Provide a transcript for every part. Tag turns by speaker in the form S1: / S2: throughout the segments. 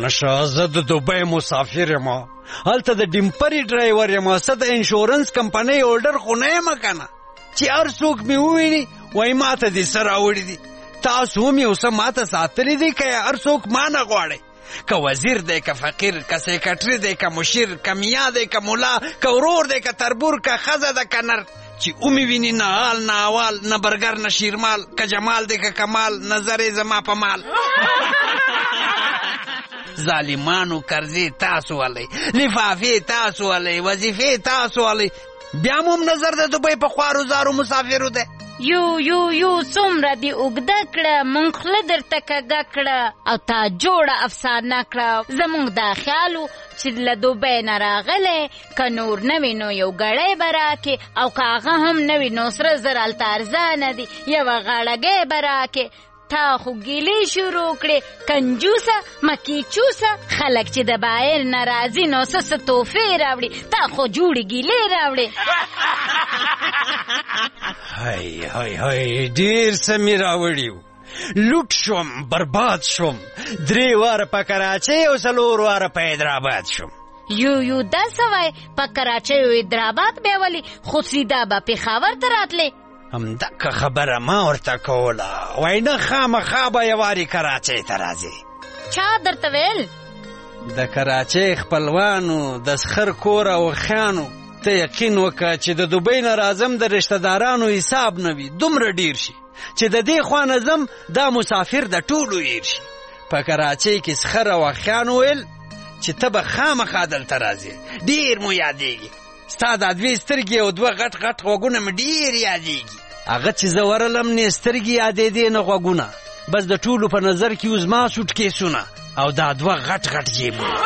S1: نشه، زه د دوبۍ مسافر یم، هلته د ډیمپري ډرایور یم، زه د انشورنس کمپنۍ هولډر خو نه یم کنه چې هر څوک مې وویني وایي ماته دې څه راوړي دي. تاسو هم یو څه ماته ساتلی دی که هر څوک ما نه غواړئ؟ که وزیر دی که فقیر، که سیکرټري دی که مشیر، که میا دی که ملا، که ورور دی که تربور، که ښځه ده که نر، چې اومې ویني نه حال نه احوال، نه برګر نه شیرمال، که جمال دی که کمال، نظر یې زما په مال. ظالمانو قرضې تاسو ولئ، لفافې تاسو ولئ، وظیفې تاسو ولئ، بیا مو هم نظر د دوبۍ په خوارو زارو مسافرو دی.
S2: یو څومره دې اوږده کړه، مونږ خوله درته کږه کړه او تا جوړه افسانه کړه. زمونږ دا خیال و چې له دوبۍ نه راغلی، که نور نه وي نو یو ګړی به راکې، او که هغه هم نه وي نو سره زر هلته ارزانه دي، یوه غاړګۍ به راکې. تا خو ګیلې شروع کړې، کنجوسه مکی چوسه، خلک چې د بایر نه راځي نو څه تحفې راوړي، تا خو جوړې ګیلې راوړې.
S1: های های های، ډېر څه مې راوړي وو، لوټ شوم، برباد شوم، 3 واره په کراچۍ او 4 واره په حیدرآباد شوم.
S2: یو دا څه وایې؟ په کراچۍ او حیدرآباد بیا ولې، خو سیده به پېښور ته راتلې؟
S1: همدغه خبره ما ورته کوله، وایي نه خامخا به یو وارې کراچۍ ته راځې.
S2: چا درته ویل؟
S1: د کراچۍ خپلوانو، د سخر کور او خیانو. ته یقین وکړه چې د دوبۍ نه راځم د رشته دارانو حساب نه وي، دومره ډیر شي چې د دې خوا نه ځم دا مسافر د ټولو هیر شي. په کراچۍ کې سخر او خیانو ویل چې ته به خامخا دلته راځې، ډیر مو یادېږي، ستا دا 2 سترګې او 2 غټ غټ غوږونه مې ډیر یادېږي. هغه چې زه ورلم نه سترګې یادېدې نه غوږونه، بس د ټولو په نظر کې اوس ما سوټکیسونه او دا 2 غټ غټ جیبونه.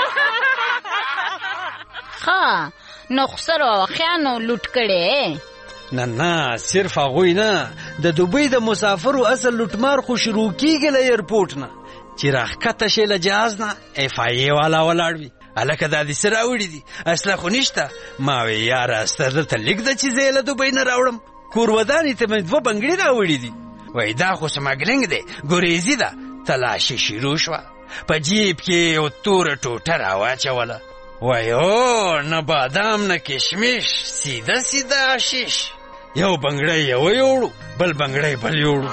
S2: ښه نو خسرو او خیانو لوټ کړې؟
S1: نه صرف هغوی نه، د دوبۍ د مسافرو اصل لوټمار خو شروع کېږي له ایرپورټ نه، چې راښکته شي له جهاز نه FIA والا ولاړ وي، هلکه دا دې څه راوړي دي؟ اصله خو نشته. ما وی یاره ستا دلته لیک ده چې زه یې له دوبۍ نه راوړم، کور ودانې ته مې 2 بنګړي راوړي دي. وایي دا خو سمګلینګ دی، ګریزي ده. تلاشي شروع شوه، په جیب کې یو توره ټوټه راواچوله. وایي او نه بادام نه کشمش، سیده سیده آشیش. یو بنګړی یو یوړو، بل بنګړی بل یوړو.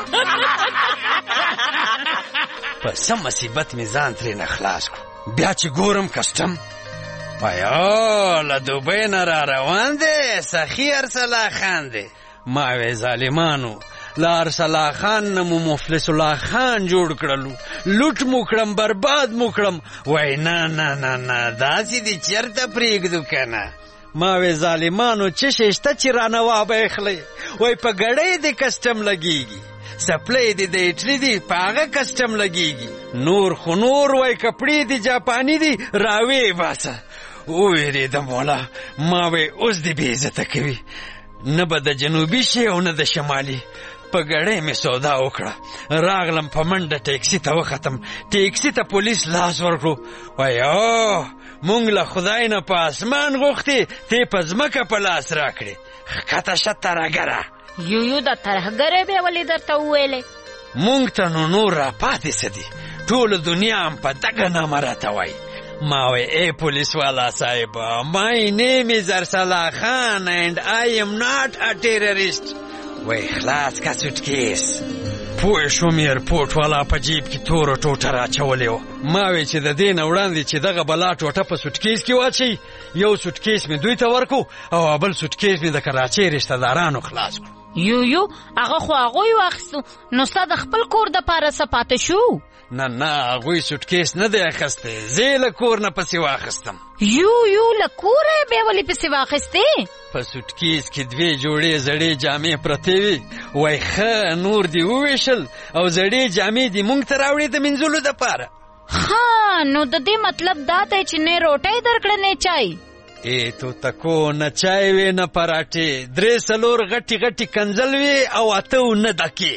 S1: په سم مصیبت مې ځان ترې نه خلاص کړو. بیا چې ګورم کسټم، وایي او له دوبۍ نه را روان دی سخي ارسلا خان دی. ما وی ظالمانو، له ارسلا خان نه مو مفلس الله خان جوړ کړلو، لوټ مو کړم، برباد مو کړم. وای نه نه نه نه، داسې دې چېرته پرېږدو که نه. ما وی ظالمانو چې شته چې رانه وابخلئ، وای په ګړۍ دې کسټم لګېږي، سپلی دې د ایټلي دي په هغه کسټم لګېږي، نور خو نور وای کپړې دې جاپاني دي راوې باسه. ووېرېدم والا، ما وی اوس دې بې عزته کوي، نه به د جنوبي شي او نه د شمالي. په ګړۍ مې سودا وکړه، راغلم په منډه ټیکسي ته وختم، ټیکسي ته پولیس لاس ورکړو. وایي او مونږ له خدای نه په اسمان غوښتې، ته په ځمکه په لاس راکړې، ښکته شه ترهګره.
S2: یو دا ترهګره بیا ولې درته وویلې؟
S1: مونږ ته نو نور را پاتې څه دي، ټوله دنیا هم په دغه نامه راته وایي. ما وی ای پولیس والا صاحب، my name is Arsala Khan and I am not a terrorist. وی خلاص کا سوټکیس. پوه شوم ایرپورټ والا په جیب کې توره ټوټه راچولې وه. ما وی چې د دې نه وړاندې چې دغه بلا ټوټه په سوټکیس کې واچوي، یو سوټکیس مې دوی ته ورکو او بل سوټکیس مې د کراچۍ رشته دارانو خلاص کړو.
S2: یو هغه خو هغوی واخیستو، نو ستا د خپل کور دپاره څه پاته شو؟
S1: نه هغوی سوټکیس نه دی اخیستی، زه یې له کور نه پسې واخیستم.
S2: یو له کوره یې بیا ولې پسې واخیستې؟
S1: په سوټکیس کې 2 جوړې زړې جامې پرتې وي. وای ښه نور دې وویشل او زړې جامې دې مونږ ته راوړې د مینځلو دپاره.
S2: ها نو د دې مطلب دا دی چې نه روټۍ درکړه نه چای؟
S1: ای تو تکو نه چای وی نه پراټې، 3-4 غټي غټي کنځل وی او 8 دکې.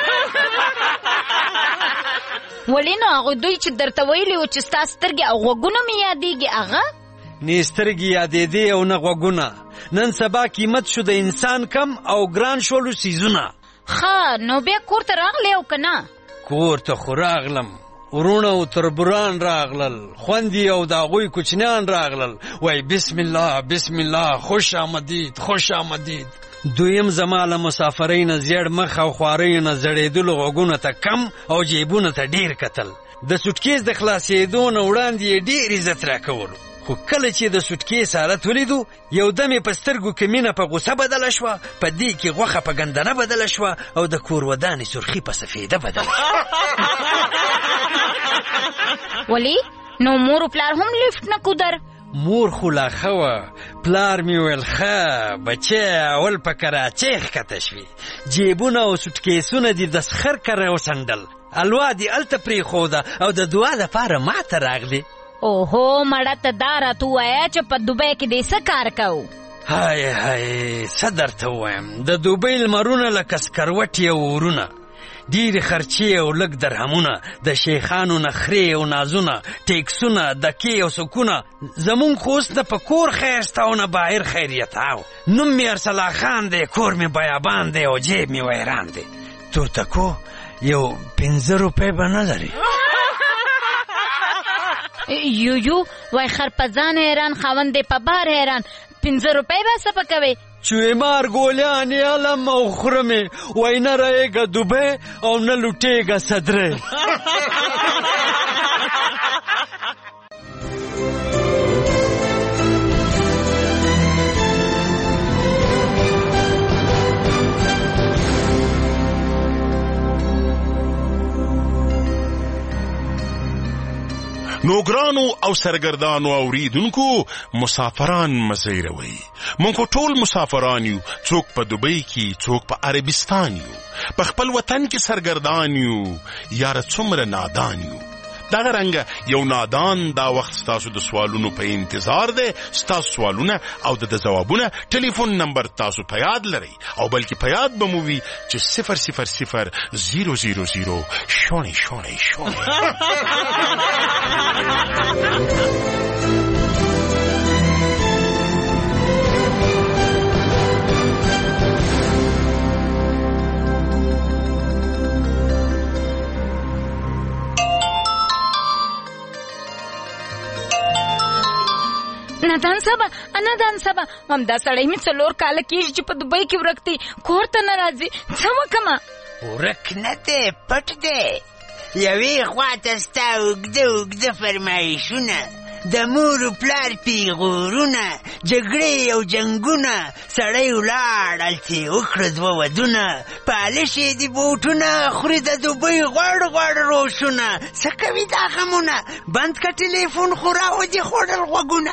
S2: ولې نو هغه دوی چې درته ویلي و چې ستا سترګې او غوږونه مې یادېږي، هغه
S1: نه سترګې یادېدې او نه غوږونه. نن سبا قیمت شو د انسان کم او ګران شولو سیزونه.
S2: ښه نو بیا کور ته راغلی او که نه؟
S1: کور ته خو راغلم، ورونه او تربوران راغلل، خوندې او د هغوی کوچنیان راغلل. وای بسم الله بسم الله، خوش آمدید خوش آمدید. دویم زما له مسافرۍ نه زیړ مخ او خواریو نه زړېدلو غوږونو ته کم او جیبونو ته ډېر کتل. د سوټکیس د خلاصېدو نه وړاندې یې ډېر عزت راکولو. خو کله چې د سوټکیس حالت ولیدو، یو دم یې په سترګو کې مینه په غوسه بدله شوه، په دې کې غوښه په ګندنه بدله شوه او د کور ودانې سرخي په سفیده بدله شوه.
S2: ولی نو مور و پلار هم لیفت نه کودر؟
S1: مور خو لا ښه وه، پلار مې ویل ښه بچی اول په کراچۍ ښکته شوي، جیبونه او سوټکیسونه دې د سخر کره وڅنډل، الوا دې هلته پرېښوده او د دعا دپاره ما ته راغلې.
S2: اوهو مړه ته دا راته ووایه چې په دوبۍ کې دې څه کار کوو؟
S1: های های څه درته ووایم، د دوبۍ لمرونه لکه سکروټې او ورونه، ډېرې خرچې او لږ درهمونه، د شیخانو نخرې او نازونه، ټیکسونه، دکې او سکونه. زمونږ خو اوس نه په کور ښایسته او نه بهر خیریتاو. نوم مې ارسلا خان دی، کور مې بیابان دی او جیب مې ویران دی. توتکو یو 5 روپۍ به نه لري؟
S2: یو وای خر په ځان حیران، خاوند په بار حیران. 5 روپۍ به څه پکوي؟
S1: چویمار گولیانی علم او خرمه، وای نه رایگا دوبه او نه لوٹیگا صدره.
S3: نوګرانو او سرګردانو اوریدونکو، مسافران مزیروي. مونږ ټول مسافران یو، څوک په دوبۍ کې، څوک په عربستان یو، په خپل وطن کې سرګردان یو. یاره څومره نادان یو. دغه رنګه یو نادان دا وخت ستاسو د سوالونو په انتظار دی. ستاسو سوالونه او د ځوابونه ټلیفون نمبر تاسو په یاد لرئ، او بلکې په یاد به مو وي چې 000 شونې شونې شونې.
S2: ندان سبا همدا سړی مې 4 کاله کېږي چې په دوبۍ کې ورک دی، کور ته نه راځي. څه وکړمه؟
S4: ورک نه دی، پټ دی. یوې خواته ستا اوږده اوږده فرمایشونه، د مور و پلار پیغورونه، جګړې او جنګونه، سړی ولاړ هلته یې وکړه 2 ودونه، پالش یې د بوټونه، خوري د دوبۍ غوړ غوړ روشونه. څه کوي دا غمونه؟ بند که ټلیفون خو راودې خوړل غوږونه.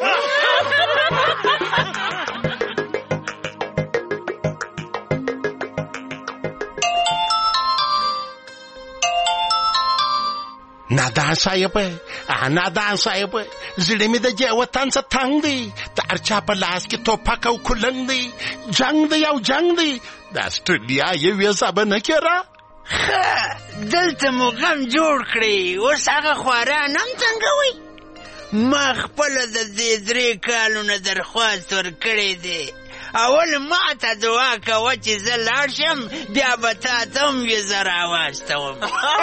S3: نادان صاحب، نادان صاحب، زړه مې د دې وطن څخه تنګ دی. د هر چا په لاس کې ټوپک او کلنګ دی، جنګ دی او جنګ دی. د اسټرالیا یو ویزه به نه کېره.
S4: ښه دلته مو غم جوړ کړی، اوس هغه خواران هم څنګه؟ ما خپله د دې 3 کالو نه درخواست ورکړی دی. اول ما ته دعا کوه چې زه لاړ شم، بیا به تا ته هم ویزه راواستوم.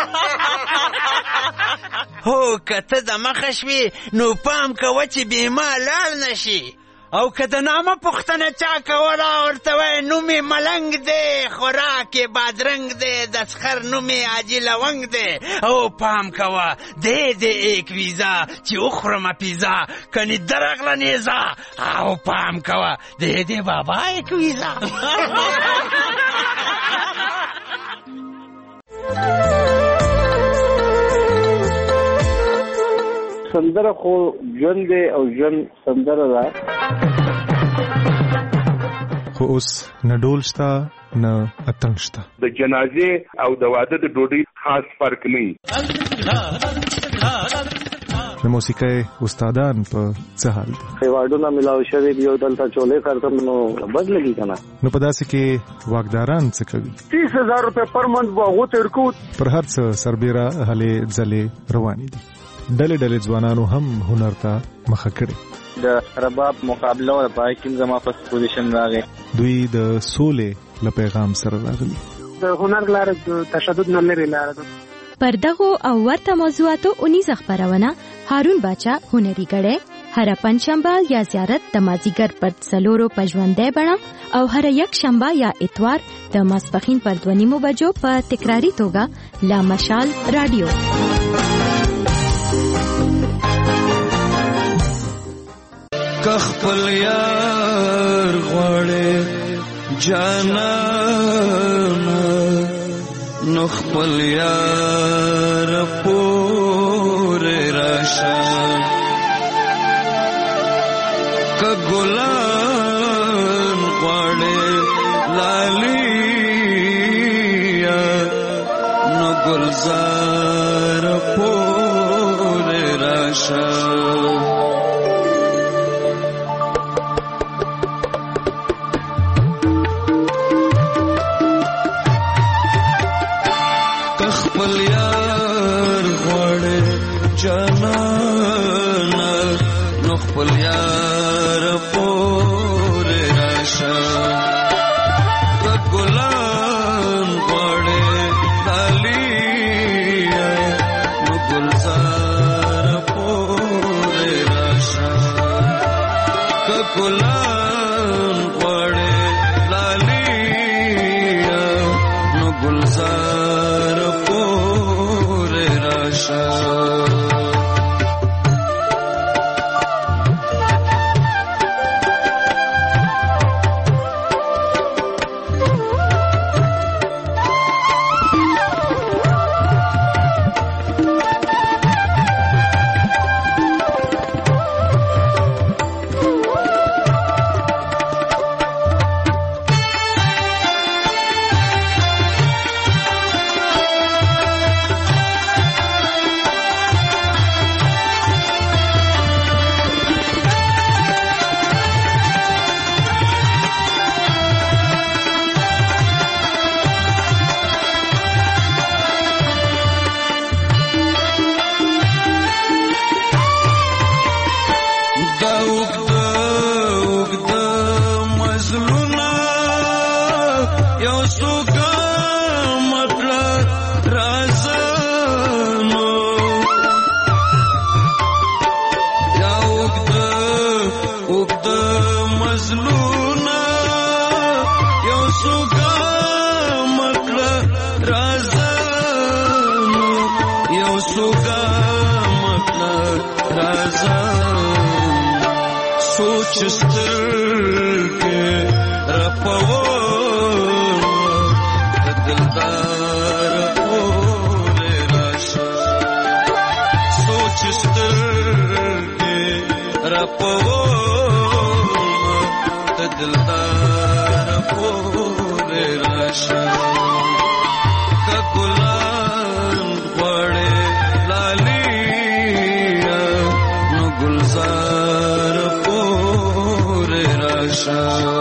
S4: هو که ته د مخه شوې نو پام کوه چې بې ما لاړ نه شي. او که د نامه پوښتنه چا کوله ورته وایه نوم یې ملنګ دی، خوراک یې بادرنګ دی، د سخر نوم یې حاجي لونګ دی. او پام کوه دی د ایک ویزا چې وخورمه پیزا، کنې درغله نیزه. او پام کوه دی د بابا ایک ویزا.
S5: سندره خو ژوند دی او ژوند سندره ده.
S6: خو اوس نه ډول شته نه اتنګ شته.
S7: د جنازې او د واده د ډوډۍ خاص فرق نه.
S6: د موسیقۍ استادان په څه حال دي؟
S5: ایوارډونه ملاو شوي دي او دلته چولې خرڅم نو بد لګي که نه.
S6: نو په داسې کې واکداران څه کوي؟
S5: 30,000 روپۍ پر منت به هغو ته ورکوو.
S6: پر هر څه سربیره هلې ځلې روانې دي. ډلې ځوانانو هم هنر ته مخه کړې.
S5: د رباب مقابله وه، په هغې کې زما فرست پوزیشن راغی.
S6: دوی د سولې له پیغام سره راغلي.
S8: د هنر لاره د تشدد نه لرې لاره ده. پر دغو او ورته موضوعاتو اونیزه خبرونه هارون باچا هنري غړې هر پنځشنبه یا زیارت د مازیګر پر 4 په ژوندۍ بڼه او هر یک شنبه یا اتوار د ماسپخین پر 2:30 بجو په تکراری توګه لا مشال رادیو.
S9: کخپل یار غواړي جانانا نو خپل یار پورې راشه کګلان غواړي لالیا نو ګلزار پورې راشه خپل یار غواړي جانانا نو خپل یار پورې راشه ګلان غواړي لالیا نو ګلزار پورې راشه ګلان غواړي لالیا نو ګلزار پورې راشه Shah